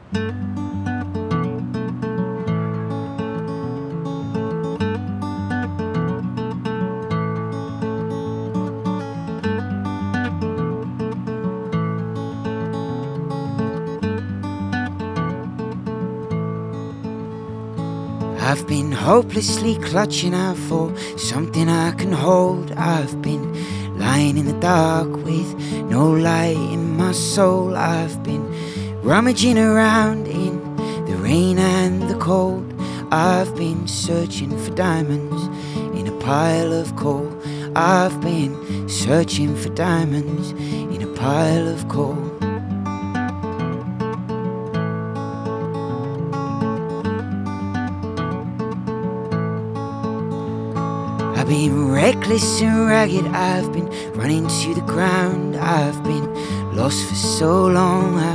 I've been hopelessly clutching out for something I can hold. I've been lying in the dark with no light in my soul. I've been rummaging around in the rain and the cold. I've been searching for diamonds in a pile of coal. I've been searching for diamonds in a pile of coal. I've been reckless and ragged, I've been running to the ground. I've been lost for so long.